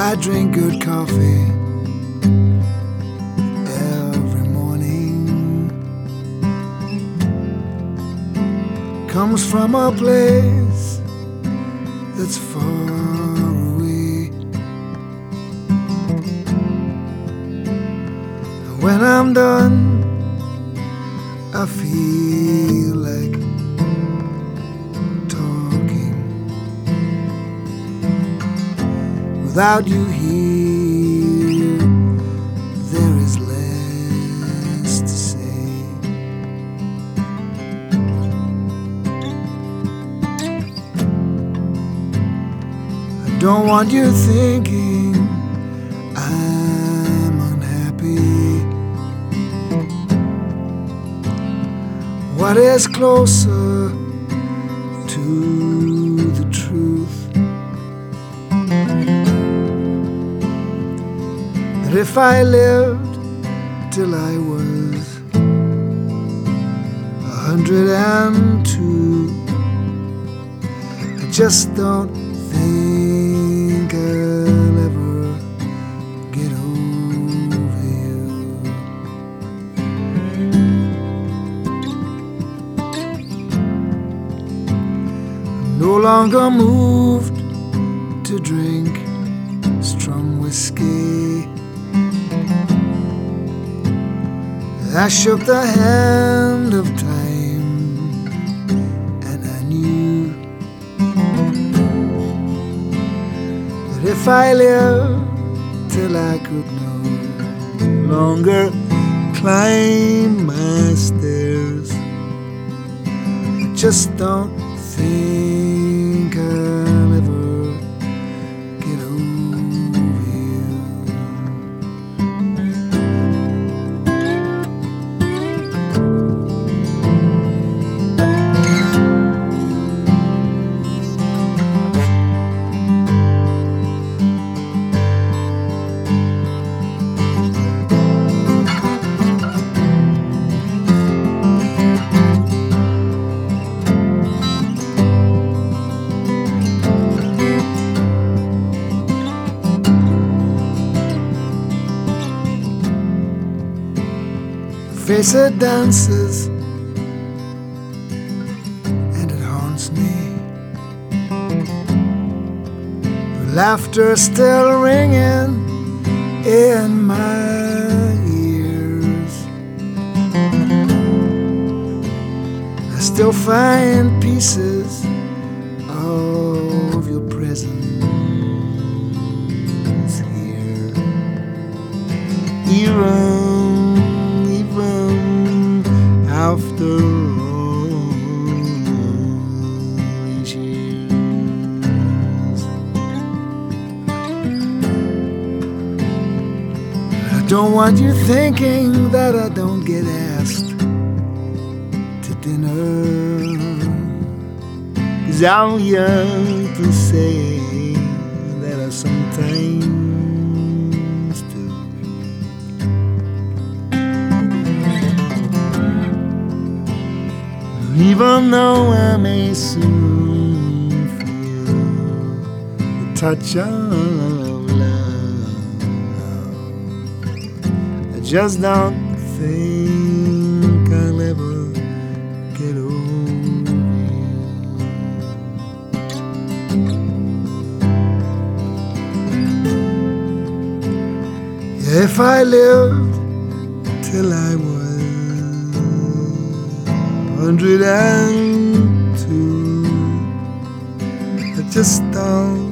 I drink good coffee every morning. Comes from a place that's far away. When I'm done, I feel like talking. Without you here, there is less to say. I don't want you thinking I'm unhappy. What is closer to the truth? That if I lived till I was 102, I just don't think I'll ever get over you. I'm no longer moved to drink strong whiskey. I shook the hand of time, and I knew that if I lived till I could no longer climb my stairs, I just don't think I'll ever get over you. Face it dances and it haunts me. The laughter still ringing in my ears. I still find pieces of your presence here. Even after all these years, I don't want you thinking that I don't get asked to dinner, 'cause I'm young to say that I sometimes do. Even though I may soon feel the touch of love, I just don't think I'll ever get over you. If I lived till I was 102, I just don't